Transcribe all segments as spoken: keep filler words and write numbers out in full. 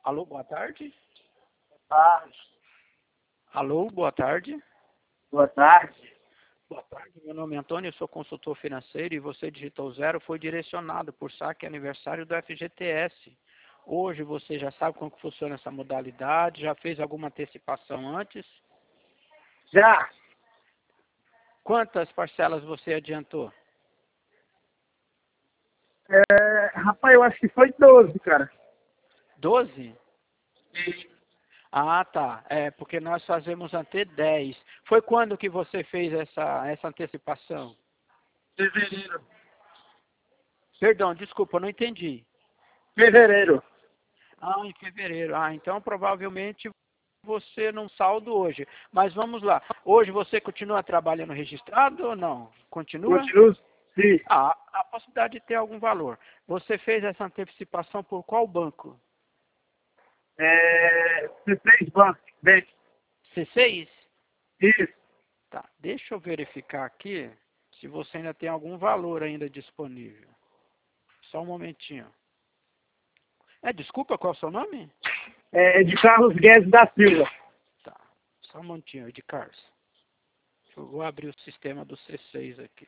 Alô, boa tarde. Ah, Alô, boa tarde. boa tarde. Boa tarde, meu nome é Antônio, eu sou consultor financeiro e você digitou zero, foi direcionado por saque aniversário do F G T S. Hoje você já sabe como que funciona essa modalidade, já fez alguma antecipação antes? Já? Quantas parcelas você adiantou? É, rapaz, eu acho que foi doze, cara. doze? Ah, tá. É, porque nós fazemos até dez. Foi quando que você fez essa, essa antecipação? Fevereiro. Perdão, desculpa, eu não entendi. Fevereiro. Ah, em fevereiro. Ah, então provavelmente você não saldo hoje. Mas vamos lá. Hoje você continua trabalhando registrado ou não? Continua? Continua? Sim. Ah, a possibilidade de ter algum valor. Você fez essa antecipação por qual banco? É, C seis Banco. Bem, C seis? isso. Tá, deixa eu verificar aqui se você ainda tem algum valor ainda disponível. Só um momentinho. É, desculpa, qual é o seu nome? É de Carlos Guedes da Silva. Tá, só um momentinho, de Carlos. Eu vou abrir o sistema do C seis aqui.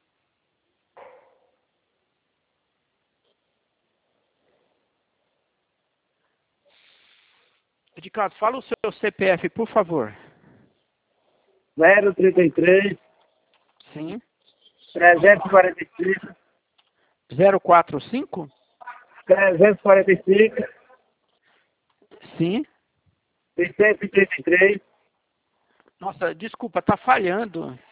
Edicado, fala o seu C P F, por favor. zero trinta e três, Sim. trezentos e quarenta e cinco, zero quatro cinco? trezentos e quarenta e cinco, Sim. seiscentos e trinta e três. Nossa, desculpa, tá falhando.